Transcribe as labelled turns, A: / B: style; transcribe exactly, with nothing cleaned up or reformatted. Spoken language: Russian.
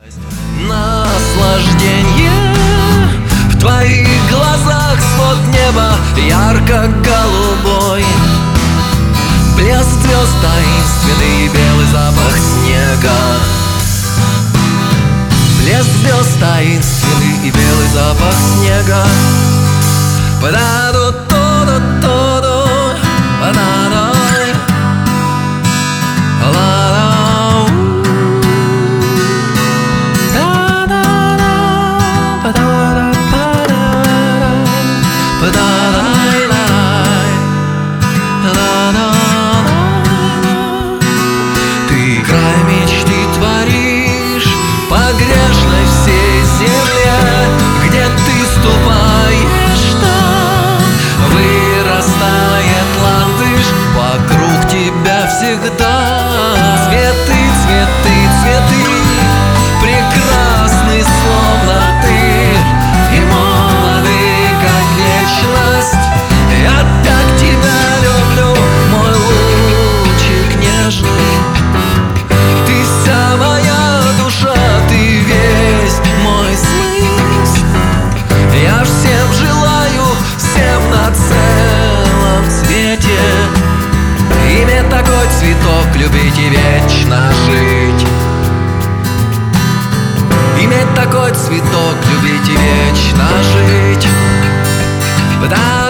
A: Наслаждение в твоих глазах, свод неба ярко-голубой, блеск звезд таинственный, белый запах снега. Блеск звезд таинственный и белый запах снега. Па-да-ду-ту-ду-ту-ду, па-да-ду. Ты край мечты творишь по грешной всей земле, где ты ступаешь, там вырастает ландыш вокруг тебя всегда. Цветы, цветы, цветы, прекрасны, словно ты, и молоды, как вечность. Я так тебя люблю, мой лучик нежный. Ты вся моя душа, ты весь мой смысл. Я всем желаю, всем на целом свете иметь такой цветок, любить и вечно жить. Иметь такой цветок, любить и вечно жить. Да.